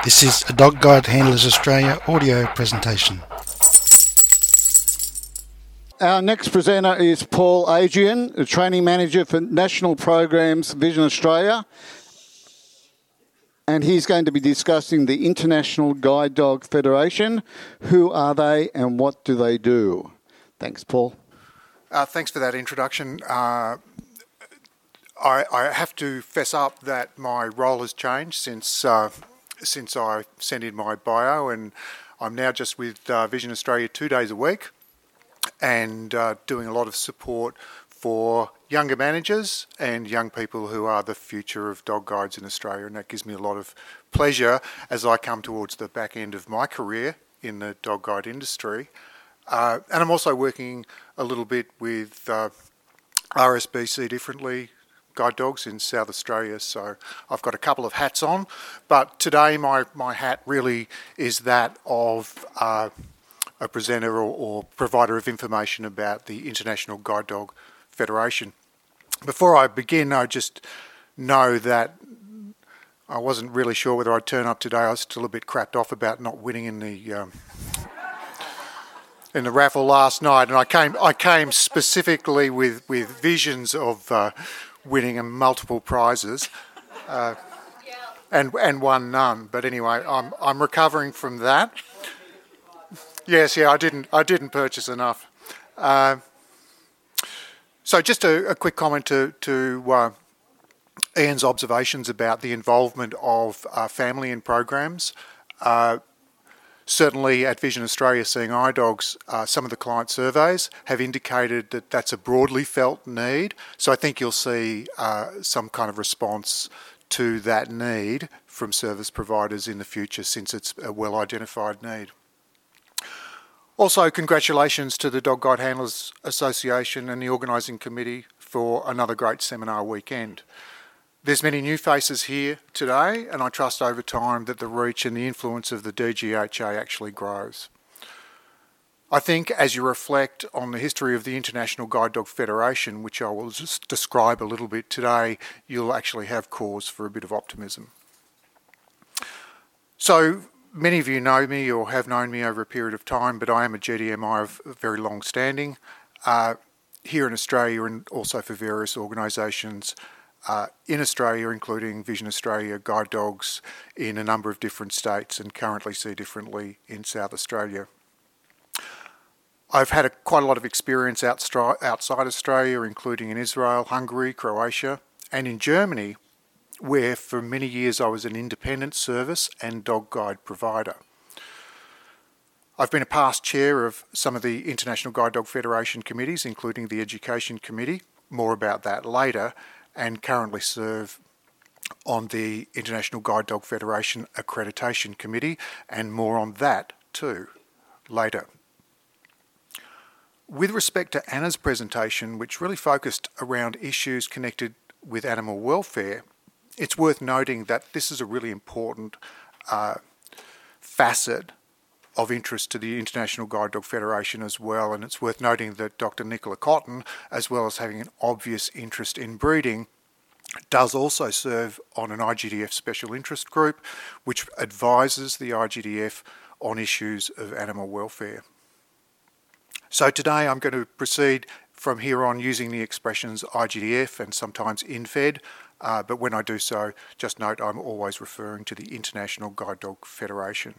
This is a Dog Guide Handlers Australia audio presentation. Our next presenter is Paul Adrian, the Training Manager for National Programs Vision Australia. And he's going to be discussing the International Guide Dog Federation. Who are they and what do they do? Thanks, Paul. Thanks for that introduction. I have to fess up that my role has changed since I sent in my bio, and I'm now just with Vision Australia 2 days a week and doing a lot of support for younger managers and young people who are the future of dog guides in Australia, and that gives me a lot of pleasure as I come towards the back end of my career in the dog guide industry. And I'm also working a little bit with RSBC Differently Guide Dogs in South Australia, so I've got a couple of hats on, but today my hat really is that of a presenter or provider of information about the International Guide Dog Federation. Before I begin, I just know that I wasn't really sure whether I'd turn up today. I was still a bit crapped off about not winning in the raffle last night, and I came specifically with visions of winning multiple prizes, and won none. But anyway, I'm recovering from that. Yes, I didn't purchase enough. So just a quick comment to Ian's observations about the involvement of family in programs. Certainly at Vision Australia Seeing Eye Dogs, some of the client surveys have indicated that that's a broadly felt need. So I think you'll see some kind of response to that need from service providers in the future, since it's a well-identified need. Also, congratulations to the Dog Guide Handlers Association and the organising committee for another great seminar weekend. There's many new faces here today, and I trust over time that the reach and the influence of the DGHA actually grows. I think as you reflect on the history of the International Guide Dog Federation, which I will just describe a little bit today, you'll actually have cause for a bit of optimism. So, many of you know me or have known me over a period of time, but I am a GDMI of very long standing here in Australia and also for various organisations in Australia, including Vision Australia Guide Dogs in a number of different states, and currently See Differently in South Australia. I've had quite a lot of experience outside Australia, including in Israel, Hungary, Croatia, and in Germany, where for many years I was an independent service and dog guide provider. I've been a past chair of some of the International Guide Dog Federation committees, including the Education Committee, more about that later, and currently serve on the International Guide Dog Federation Accreditation Committee, and more on that too later. With respect to Anna's presentation, which really focused around issues connected with animal welfare, it's worth noting that this is a really important facet of interest to the International Guide Dog Federation as well, and it's worth noting that Dr. Nicola Cotton, as well as having an obvious interest in breeding, does also serve on an IGDF special interest group, which advises the IGDF on issues of animal welfare. So today I'm going to proceed from here on using the expressions IGDF and sometimes INFED, but when I do so, just note I'm always referring to the International Guide Dog Federation.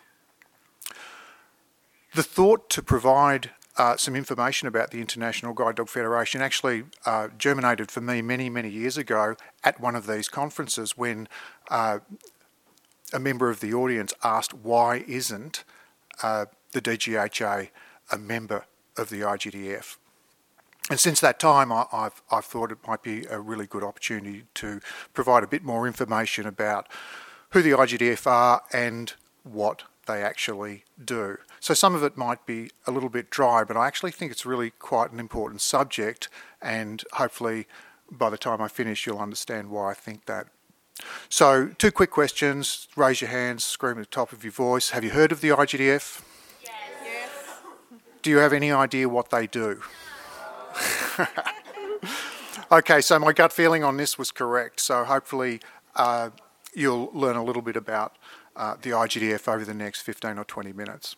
The thought to provide some information about the International Guide Dog Federation actually germinated for me many years ago at one of these conferences, when a member of the audience asked, why isn't the DGHA a member of the IGDF? And since that time, I've thought it might be a really good opportunity to provide a bit more information about who the IGDF are and what they actually do. So some of it might be a little bit dry, but I actually think it's really quite an important subject, and hopefully by the time I finish you'll understand why I think that. So 2 quick questions. Raise your hands, scream at the top of your voice. Have you heard of the IGDF? Yes. Do you have any idea what they do? Okay, so my gut feeling on this was correct. So hopefully you'll learn a little bit about the IGDF over the next 15 or 20 minutes.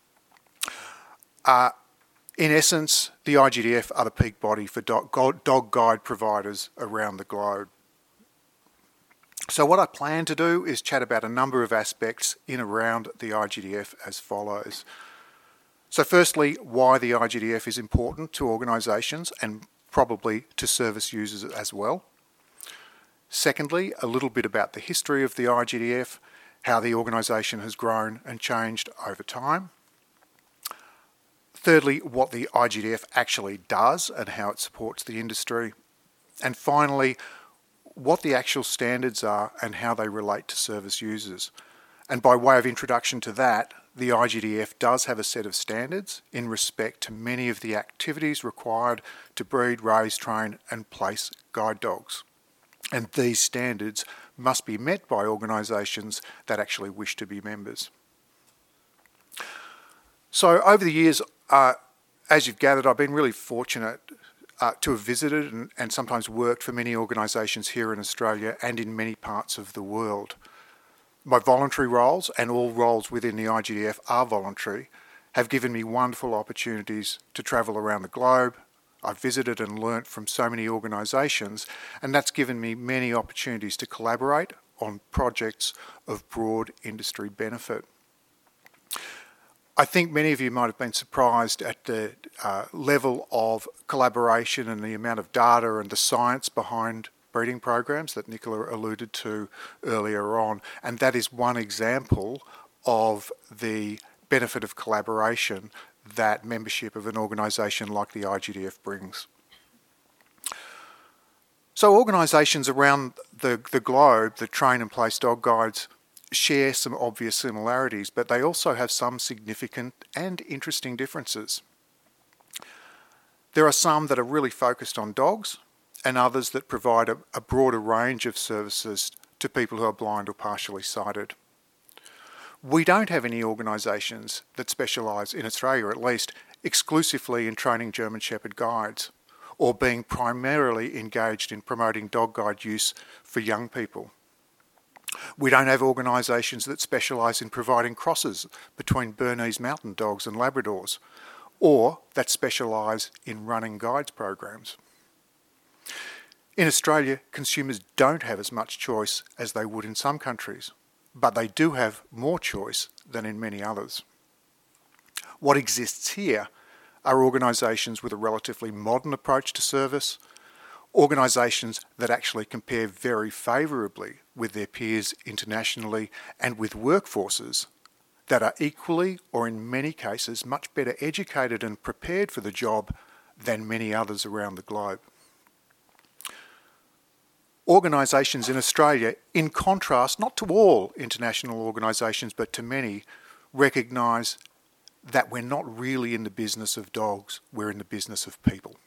In essence, the IGDF are the peak body for dog guide providers around the globe. So what I plan to do is chat about a number of aspects in around the IGDF as follows. So firstly, why the IGDF is important to organisations and probably to service users as well. Secondly, a little bit about the history of the IGDF, how the organisation has grown and changed over time. Thirdly, what the IGDF actually does and how it supports the industry. And finally, what the actual standards are and how they relate to service users. And by way of introduction to that, the IGDF does have a set of standards in respect to many of the activities required to breed, raise, train and place guide dogs. And these standards must be met by organisations that actually wish to be members. So over the years, as you've gathered, I've been really fortunate to have visited and sometimes worked for many organisations here in Australia and in many parts of the world. My voluntary roles, and all roles within the IGDF are voluntary, have given me wonderful opportunities to travel around the globe. I've visited and learnt from so many organisations, and that's given me many opportunities to collaborate on projects of broad industry benefit. I think many of you might have been surprised at the level of collaboration and the amount of data and the science behind breeding programs that Nicola alluded to earlier on, and that is one example of the benefit of collaboration that membership of an organisation like the IGDF brings. So organisations around the globe that train and place dog guides share some obvious similarities, but they also have some significant and interesting differences. There are some that are really focused on dogs and others that provide a broader range of services to people who are blind or partially sighted. We don't have any organisations that specialise, in Australia at least, exclusively in training German Shepherd guides or being primarily engaged in promoting dog guide use for young people. We don't have organisations that specialise in providing crosses between Bernese mountain dogs and Labradors, or that specialise in running guides programs. In Australia, consumers don't have as much choice as they would in some countries, but they do have more choice than in many others. What exists here are organisations with a relatively modern approach to service, organisations that actually compare very favourably with their peers internationally and with workforces that are equally, or in many cases, much better educated and prepared for the job than many others around the globe. Organisations in Australia, in contrast, not to all international organisations, but to many, recognise that we're not really in the business of dogs, we're in the business of people.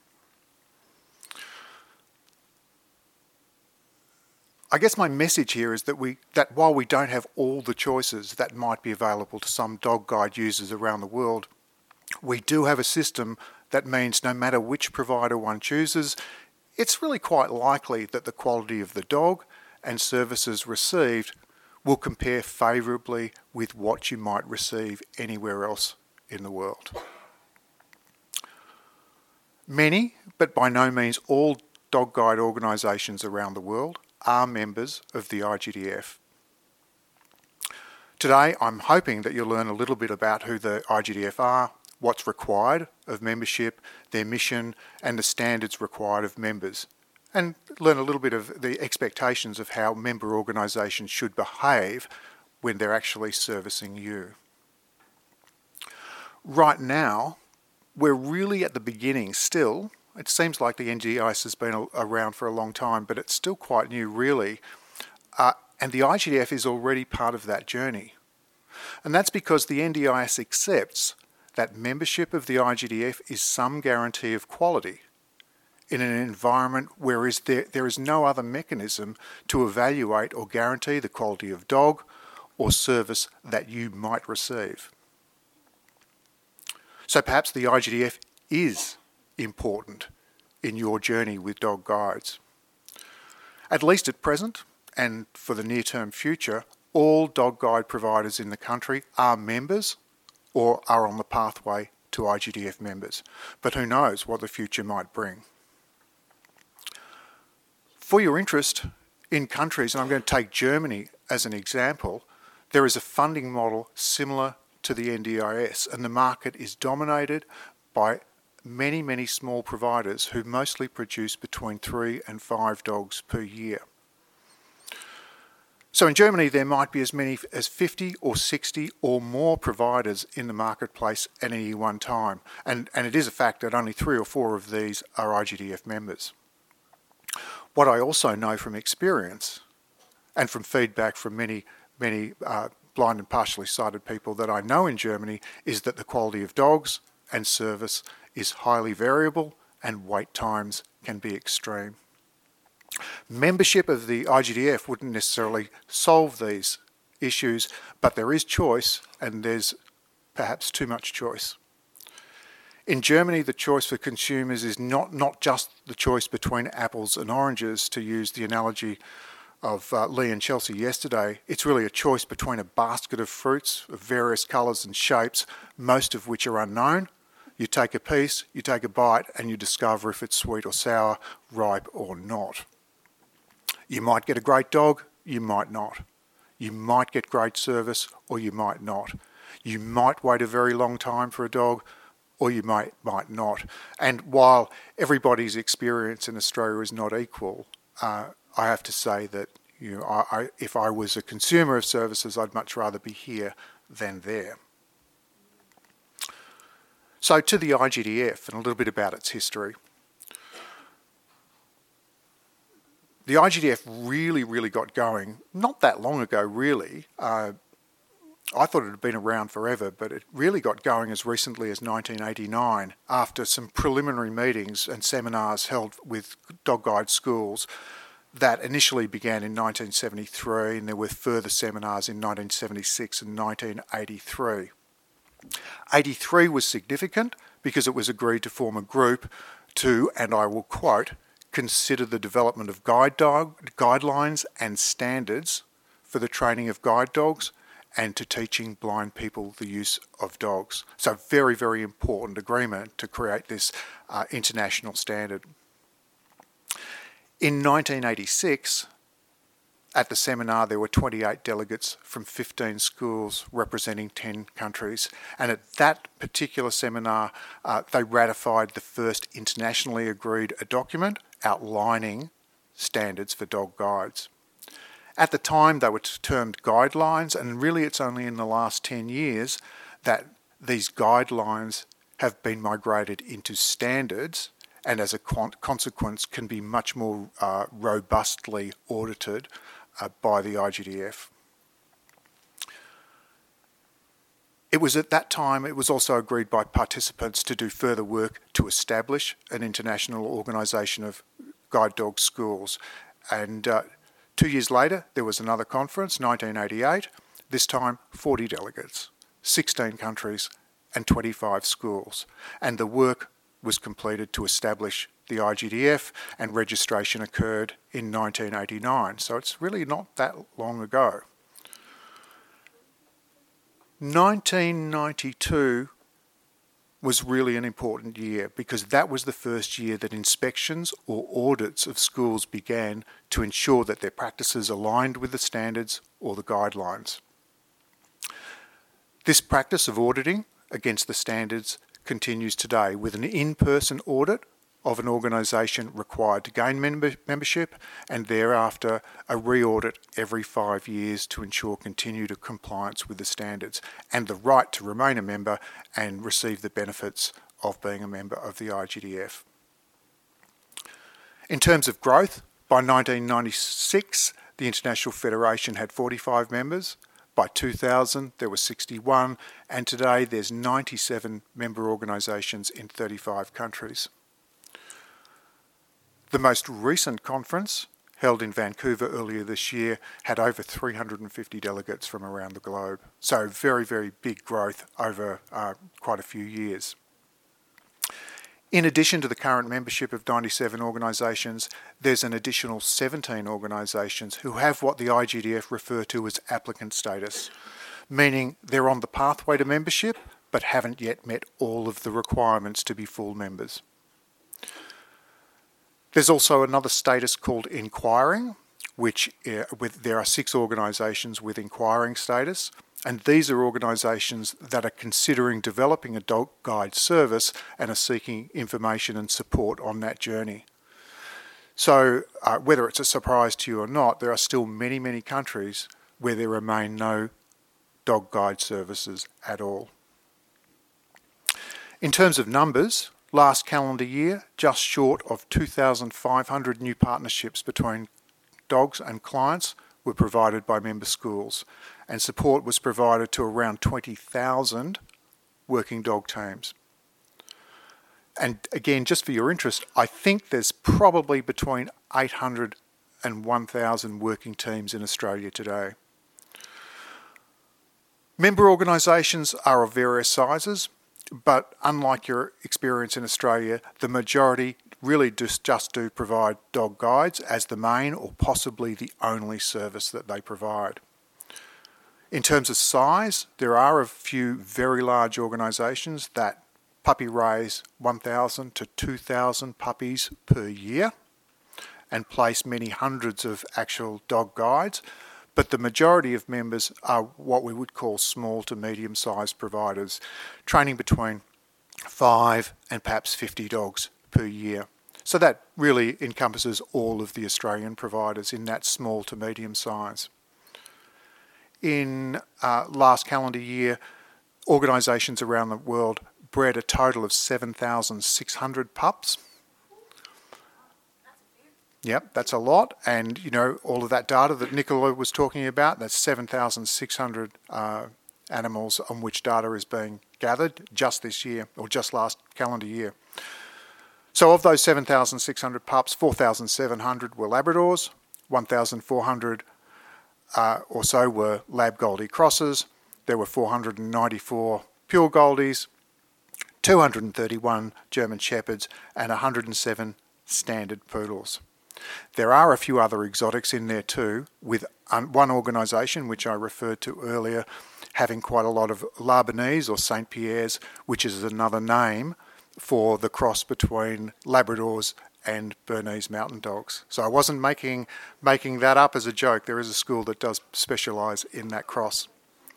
I guess my message here is that while we don't have all the choices that might be available to some dog guide users around the world, we do have a system that means no matter which provider one chooses, it's really quite likely that the quality of the dog and services received will compare favourably with what you might receive anywhere else in the world. Many, but by no means all, dog guide organisations around the world are members of the IGDF. Today, I'm hoping that you'll learn a little bit about who the IGDF are, what's required of membership, their mission, and the standards required of members, and learn a little bit of the expectations of how member organisations should behave when they're actually servicing you. Right now, we're really at the beginning still. It seems like the NDIS has been around for a long time, but it's still quite new, really. And the IGDF is already part of that journey. And that's because the NDIS accepts that membership of the IGDF is some guarantee of quality in an environment where there is no other mechanism to evaluate or guarantee the quality of dog or service that you might receive. So perhaps the IGDF is important in your journey with dog guides. At least at present, and for the near-term future, all dog guide providers in the country are members or are on the pathway to IGDF members. But who knows what the future might bring. For your interest in countries, and I'm going to take Germany as an example, there is a funding model similar to the NDIS, and the market is dominated by many, many small providers who mostly produce between 3 and 5 dogs per year. So in Germany, there might be as many as 50 or 60 or more providers in the marketplace at any one time. And it is a fact that only 3 or 4 of these are IGDF members. What I also know from experience and from feedback from many blind and partially sighted people that I know in Germany is that the quality of dogs and service is highly variable and wait times can be extreme. Membership of the IGDF wouldn't necessarily solve these issues, but there is choice, and there's perhaps too much choice. In Germany, the choice for consumers is not just the choice between apples and oranges, to use the analogy of Lee and Chelsea yesterday. It's really a choice between a basket of fruits of various colours and shapes, most of which are unknown. You take a piece, you take a bite, and you discover if it's sweet or sour, ripe or not. You might get a great dog, you might not. You might get great service, or you might not. You might wait a very long time for a dog, or you might not. And while everybody's experience in Australia is not equal, I have to say that if I was a consumer of services, I'd much rather be here than there. So to the IGDF and a little bit about its history. The IGDF really got going not that long ago, really. I thought it had been around forever, but it really got going as recently as 1989 after some preliminary meetings and seminars held with dog guide schools that initially began in 1973, and there were further seminars in 1976 and 1983. 83 was significant because it was agreed to form a group to, and I will quote, consider the development of guidelines and standards for the training of guide dogs and to teaching blind people the use of dogs. So very, very important agreement to create this international standard. In 1986, at the seminar, there were 28 delegates from 15 schools representing 10 countries. And at that particular seminar, they ratified the first internationally agreed document outlining standards for dog guides. At the time, they were termed guidelines, and really it's only in the last 10 years that these guidelines have been migrated into standards, and as a consequence can be much more robustly audited by the IGDF. It was at that time, it was also agreed by participants to do further work to establish an international organisation of guide dog schools. And 2 years later, there was another conference, 1988, this time 40 delegates, 16 countries and 25 schools. And the work was completed to establish the IGDF, and registration occurred in 1989. So it's really not that long ago. 1992 was really an important year because that was the first year that inspections or audits of schools began to ensure that their practices aligned with the standards or the guidelines. This practice of auditing against the standards continues today with an in-person audit of an organisation required to gain membership, and thereafter a re-audit every 5 years to ensure continued compliance with the standards, and the right to remain a member and receive the benefits of being a member of the IGDF. In terms of growth, by 1996 the International Federation had 45 members. By 2000 there were 61, and today there's 97 member organisations in 35 countries. The most recent conference, held in Vancouver earlier this year, had over 350 delegates from around the globe. So very, very big growth over quite a few years. In addition to the current membership of 97 organisations, there's an additional 17 organisations who have what the IGDF refer to as applicant status, meaning they're on the pathway to membership but haven't yet met all of the requirements to be full members. There's also another status called inquiring, which there are 6 organisations with inquiring status, and these are organisations that are considering developing a dog guide service and are seeking information and support on that journey. So whether it's a surprise to you or not, there are still many, many countries where there remain no dog guide services at all. In terms of numbers, last calendar year, just short of 2,500 new partnerships between dogs and clients were provided by member schools, and support was provided to around 20,000 working dog teams. And again, just for your interest, I think there's probably between 800 and 1,000 working teams in Australia today. Member organisations are of various sizes, but unlike your experience in Australia, the majority really just do provide dog guides as the main or possibly the only service that they provide. In terms of size, there are a few very large organisations that puppy raise 1,000 to 2,000 puppies per year and place many hundreds of actual dog guides, but the majority of members are what we would call small to medium-sized providers, training between 5 and perhaps 50 dogs per year. So that really encompasses all of the Australian providers in that small to medium size. In last calendar year, organisations around the world bred a total of 7,600 pups. Yep, that's a lot. And, you know, all of that data that Nicola was talking about, that's 7,600 animals on which data is being gathered just this year, or just last calendar year. So of those 7,600 pups, 4,700 were Labradors, 1,400 or so were Lab Goldie crosses, there were 494 Pure Goldies, 231 German Shepherds and 107 standard poodles. There are a few other exotics in there too, with one organisation, which I referred to earlier, having quite a lot of Labanese or St. Pierre's, which is another name for the cross between Labradors and Bernese mountain dogs. So I wasn't making that up as a joke. There is a school that does specialise in that cross.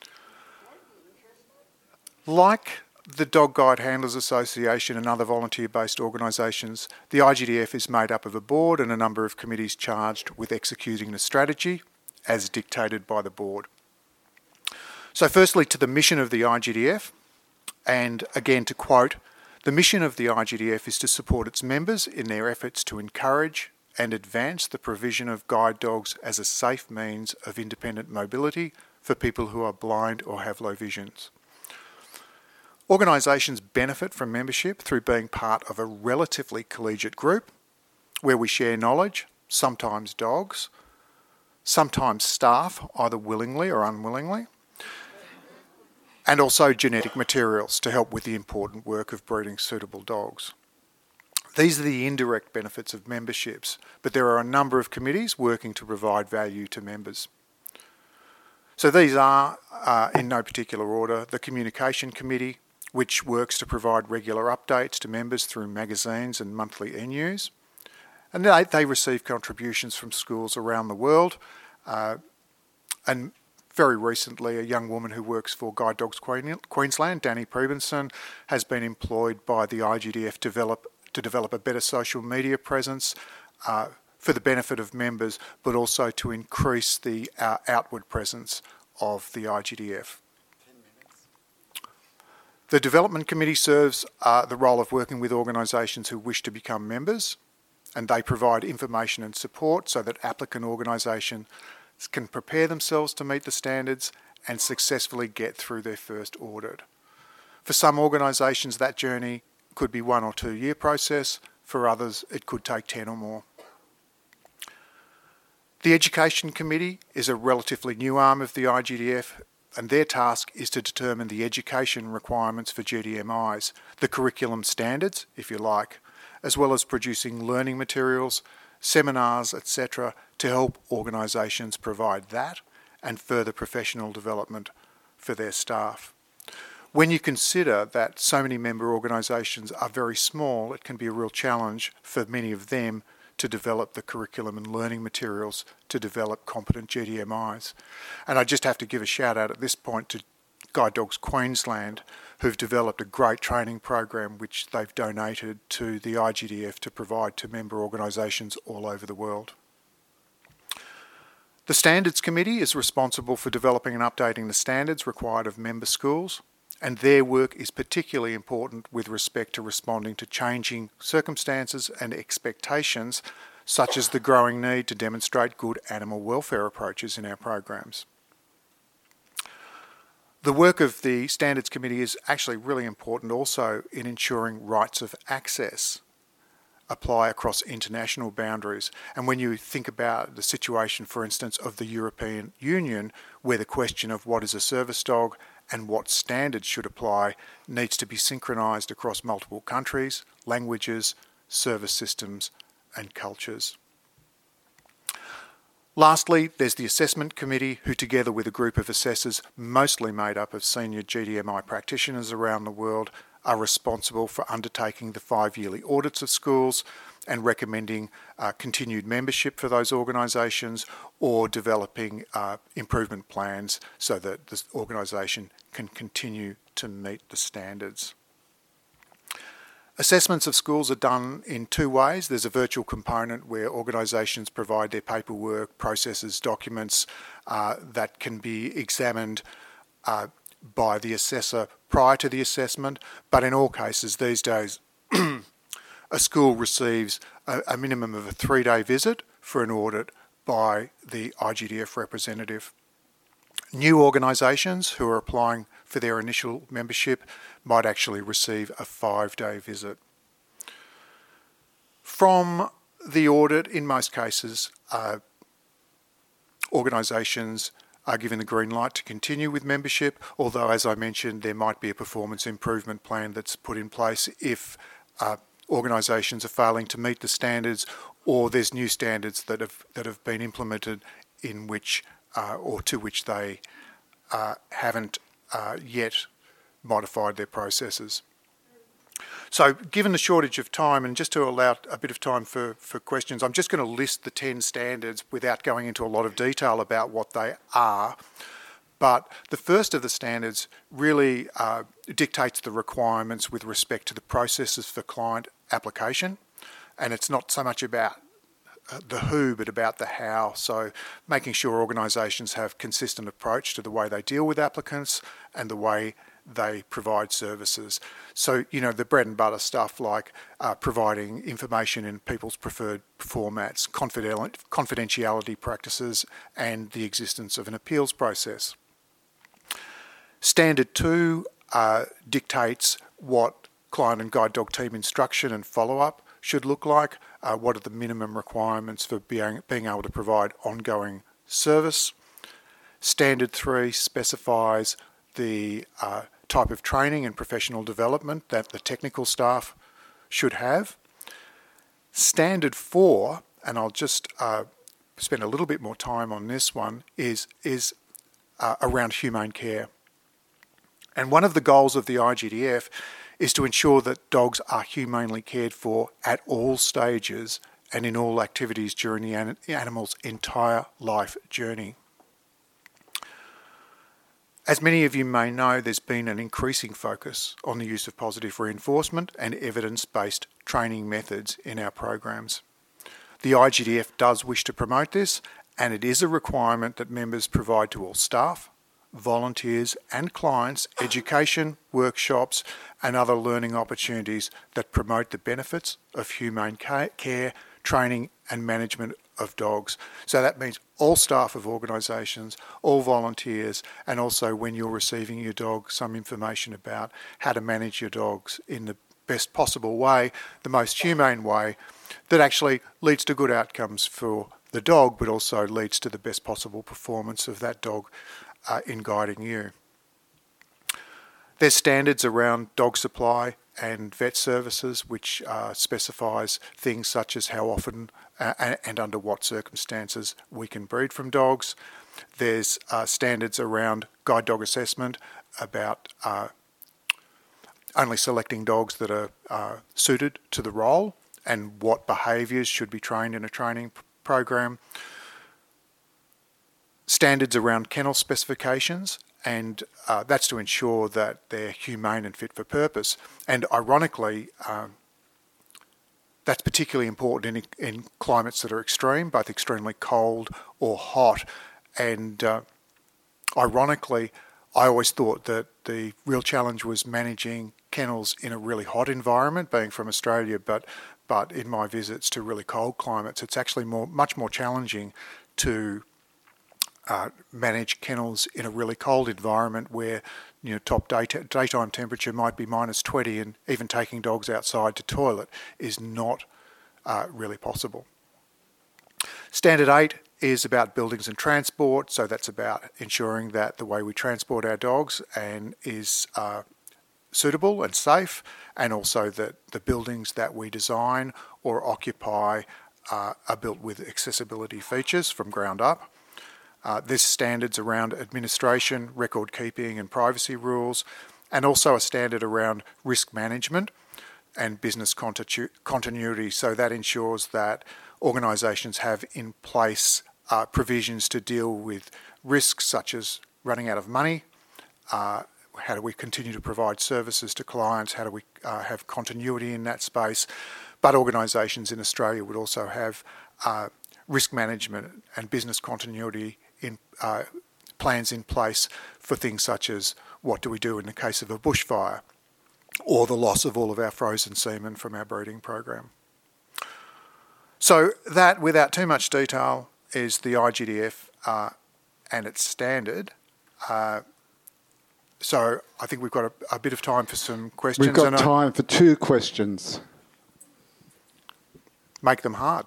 Like the Dog Guide Handlers Association and other volunteer-based organisations, the IGDF is made up of a board and a number of committees charged with executing the strategy as dictated by the board. So firstly, to the mission of the IGDF, and again to quote, "The mission of the IGDF is to support its members in their efforts to encourage and advance the provision of guide dogs as a safe means of independent mobility for people who are blind or have low visions. Organisations benefit from membership through being part of a relatively collegiate group where we share knowledge, sometimes dogs, sometimes staff, either willingly or unwillingly, and also genetic materials to help with the important work of breeding suitable dogs. These are the indirect benefits of memberships, but there are a number of committees working to provide value to members. So these are, in no particular order, the Communication Committee, which works to provide regular updates to members through magazines and monthly e-news. And they receive contributions from schools around the world. And very recently, a young woman who works for Guide Dogs Queensland, Danny Prubenson, has been employed by the IGDF to develop a better social media presence for the benefit of members, but also to increase the outward presence of the IGDF. The Development Committee serves the role of working with organisations who wish to become members, and they provide information and support so that applicant organisations can prepare themselves to meet the standards and successfully get through their first audit. For some organisations, that journey could be 1 or 2 year process. For others, it could take 10 or more. The Education Committee is a relatively new arm of the IGDF. and their task is to determine the education requirements for GDMIs, the curriculum standards, if you like, as well as producing learning materials, seminars, etc., to help organisations provide that and further professional development for their staff. When you consider that so many member organisations are very small, it can be a real challenge for many of them to develop the curriculum and learning materials to develop competent GDMIs. And I just have to give a shout out at this point to Guide Dogs Queensland, who've developed a great training program which they've donated to the IGDF to provide to member organisations all over the world. The Standards Committee is responsible for developing and updating the standards required of member schools, and their work is particularly important with respect to responding to changing circumstances and expectations, such as the growing need to demonstrate good animal welfare approaches in our programs. The work of the Standards Committee is actually really important also in ensuring rights of access apply across international boundaries. And when you think about the situation, for instance, of the European Union, where the question of what is a service dog and what standards should apply needs to be synchronised across multiple countries, languages, service systems and cultures. Lastly, there's the Assessment Committee, who together with a group of assessors mostly made up of senior GDMI practitioners around the world are responsible for undertaking the 5-yearly audits of schools and recommending continued membership for those organisations or developing improvement plans so that this organisation can continue to meet the standards. Assessments of schools are done in two ways. There's a virtual component where organisations provide their paperwork, processes, documents that can be examined by the assessor prior to the assessment, but in all cases these days a school receives a minimum of a 3-day visit for an audit by the IGDF representative. New organisations who are applying for their initial membership might actually receive a 5-day visit. From the audit, in most cases, organisations are given the green light to continue with membership, although, as I mentioned, there might be a performance improvement plan that's put in place if organisations are failing to meet the standards, or there's new standards that have been implemented in which or to which they haven't yet modified their processes. So given the shortage of time, and just to allow a bit of time for questions, I'm just going to list the 10 standards without going into a lot of detail about what they are. But the first of the standards really dictates the requirements with respect to the processes for client application. And it's not so much about the who, but about the how. So making sure organisations have consistent approach to the way they deal with applicants and the way they provide services. So, you know, the bread and butter stuff like providing information in people's preferred formats, confidentiality practices, and the existence of an appeals process. Standard 2 dictates what client and guide dog team instruction and follow-up should look like, what are the minimum requirements for being able to provide ongoing service. Standard 3 specifies the type of training and professional development that the technical staff should have. Standard 4, and I'll just spend a little bit more time on this one, is around humane care. And one of the goals of the IGDF is to ensure that dogs are humanely cared for at all stages and in all activities during the animal's entire life journey. As many of you may know, there's been an increasing focus on the use of positive reinforcement and evidence-based training methods in our programs. The IGDF does wish to promote this, and it is a requirement that members provide to all staff, volunteers and clients education, workshops and other learning opportunities that promote the benefits of humane care, training and management of dogs. So that means all staff of organisations, all volunteers, and also when you're receiving your dog, some information about how to manage your dogs in the best possible way, the most humane way that actually leads to good outcomes for the dog, but also leads to the best possible performance of that dog in guiding you. There's standards around dog supply and vet services, which specifies things such as how often and under what circumstances we can breed from dogs. There's standards around guide dog assessment about only selecting dogs that are suited to the role and what behaviours should be trained in a training program. Standards around kennel specifications, and that's to ensure that they're humane and fit for purpose. And ironically, that's particularly important in climates that are extreme, both extremely cold or hot. And ironically, I always thought that the real challenge was managing kennels in a really hot environment, being from Australia, but in my visits to really cold climates, it's actually much more challenging to manage kennels in a really cold environment where top daytime temperature might be minus 20, and even taking dogs outside to toilet is not really possible. Standard 8 is about buildings and transport, so that's about ensuring that the way we transport our dogs and is suitable and safe, and also that the buildings that we design or occupy are built with accessibility features from ground up. There's standards around administration, record keeping and privacy rules, and also a standard around risk management and business continuity. So that ensures that organisations have in place provisions to deal with risks such as running out of money. How do we continue to provide services to clients? How do we have continuity in that space? But organisations in Australia would also have risk management and business continuity in plans in place for things such as what do we do in the case of a bushfire or the loss of all of our frozen semen from our breeding program. So that, without too much detail, is the IGDF and its standard. So I think we've got a bit of time for some questions. We've got time for 2 questions. Make them hard.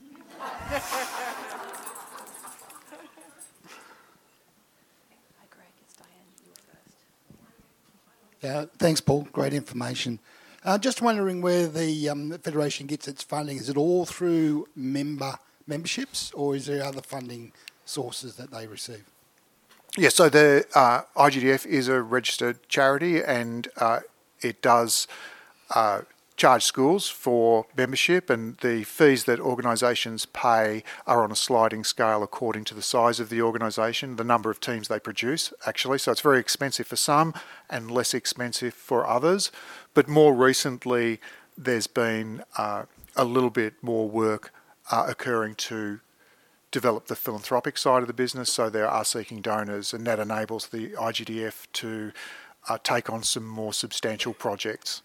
Thanks, Paul. Great information. Just wondering where the Federation gets its funding. Is it all through memberships, or is there other funding sources that they receive? Yeah, so the IGDF is a registered charity, and it does charge schools for membership, and the fees that organisations pay are on a sliding scale according to the size of the organisation, the number of teams they produce, actually. So it's very expensive for some and less expensive for others. But more recently, there's been a little bit more work occurring to develop the philanthropic side of the business, so there are seeking donors, and that enables the IGDF to take on some more substantial projects.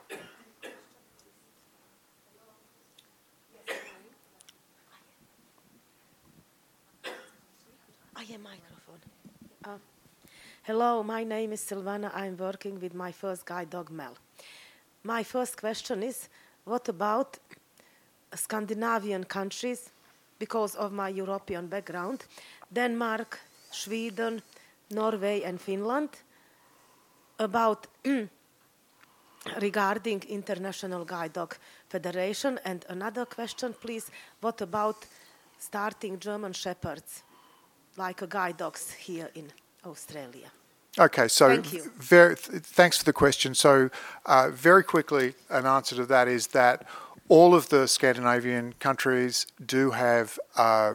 Microphone. Hello, my name is Silvana. I'm working with my first guide dog, Mel. My first question is, what about Scandinavian countries, because of my European background, Denmark, Sweden, Norway and Finland, about regarding International Guide Dog Federation? And another question, please, what about starting German Shepherds, like a guide dogs here in Australia? Okay, so thank you. Thanks for the question. So very quickly, an answer to that is that all of the Scandinavian countries do have a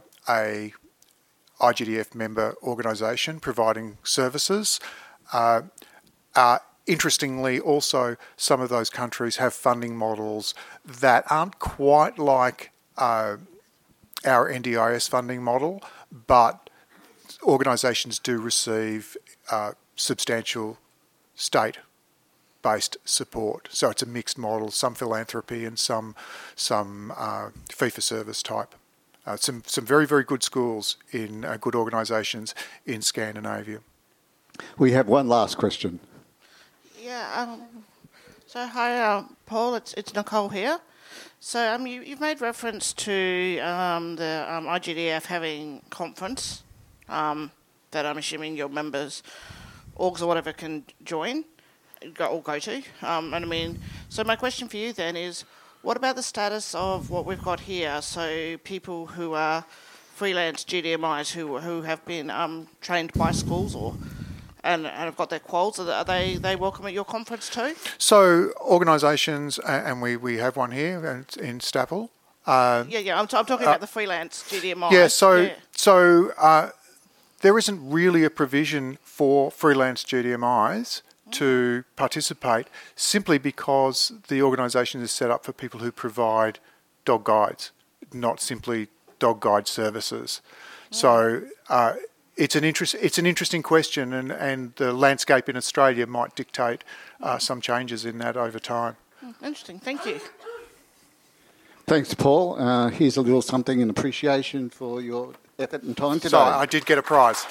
IGDF member organisation providing services. Interestingly, also, some of those countries have funding models that aren't quite like our NDIS funding model, but organisations do receive substantial state-based support. So it's a mixed model, some philanthropy and some fee-for-service type. Some very, very good schools in good organisations in Scandinavia. We have one last question. Yeah. So hi, Paul. It's Nicole here. So you've made reference to the IGDF having conference that I'm assuming your members, orgs or whatever, can join or go to. And I mean, so my question for you then is, what about the status of what we've got here? So people who are freelance GDMIs who have been trained by schools and have got their quals, are they welcome at your conference too? So organisations, and we have one here in Staffel. I'm talking about the freelance GDMIs. So there isn't really a provision for freelance GDMIs to participate, simply because the organisation is set up for people who provide dog guides, not simply dog guide services. So it's an interesting question, and the landscape in Australia might dictate some changes in that over time. Interesting, thank you. Thanks, Paul. Here's a little something in appreciation for your effort and time today. So I did get a prize.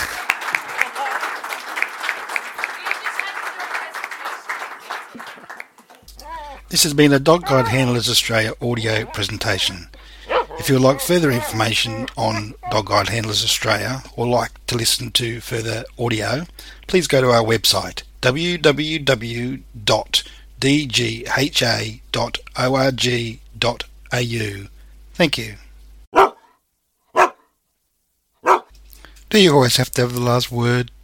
This has been a Dog Guide Handlers Australia audio presentation. If you would like further information on Dog Guide Handlers Australia or like to listen to further audio, please go to our website www.dgha.org.au. Thank you. Do you always have to have the last word?